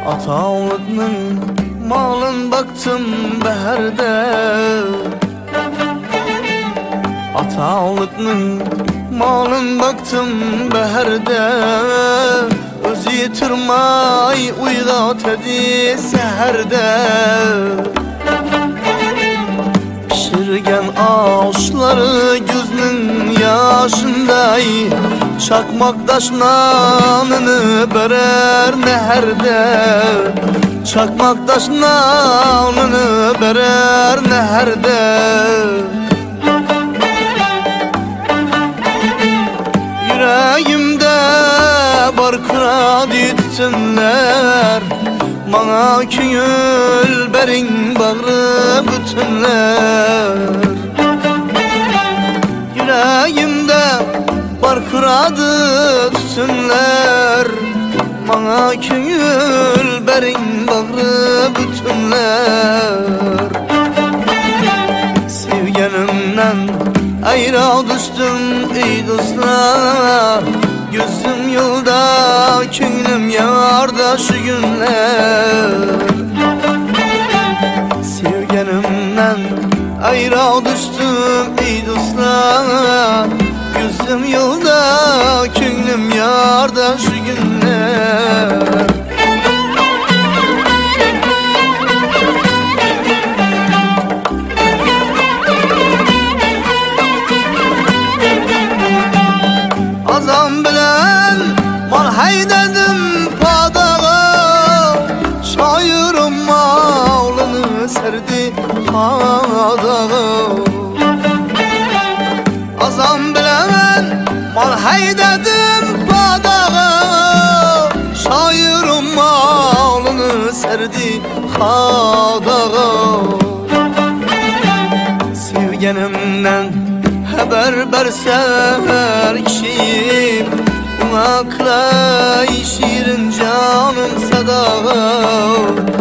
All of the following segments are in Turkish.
Atağlıqның malın baktım bəhərdə, Atağlıqның malın baktım bəhərdə, Özü yetirmay uyğat edi səhərdə. Pişirgen aşları gözünün yaşınday, Çakmak daş nanını berer neherde, Çakmak taş nanını berer neherde. Yüreğimde barkıradı tütünler, Bana küngül berin bağrı bütünler. Yüreğimde barkıradı tütünler, Bana küngül berin bağrı bütünler. Sevgenimden ayra düştüm ey dostlar, Gözüm yolda, künglim yarda şu günler. Sevgenimden ayra düştüm ey dostlar, Gözüm yolda, künglim yarda şu günler. Azam bilen mal haydedim padağa, Şairim malını serdi hadağa. Azam bilen mal haydedim padağa, Şairim malını serdi hadağa. Sevgenimden haber verse her kişi, Akla şirin canım sadağa.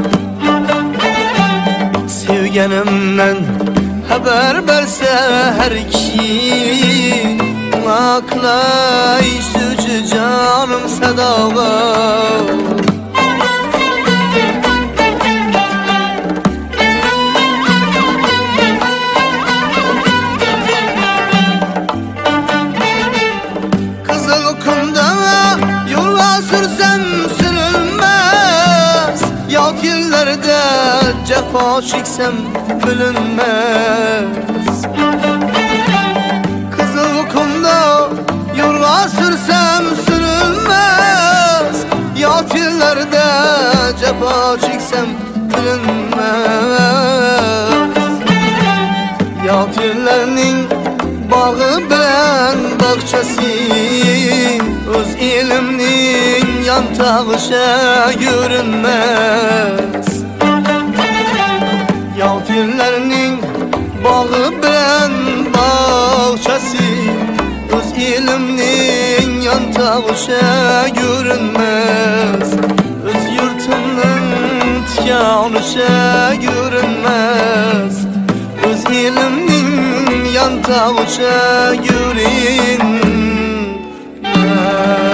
Sevgenimden haber verse her kişi, Akla şirin canım sadağa. Cefa çeksem bilinmez, Kızıl kumda yurga sürsem sürülmez, Yatillerde cefa çeksem bilinmez. Yatillerinin bağı bilen bahçesi, Öz ilimnin yantağışa görünmez. Yatillerinin bağı bilen bahçesi, Öz ilimnin yantağışa görünmez. Öz yurtumның tikanışa görünmez, Öz ilimnin yantağışa görünmez.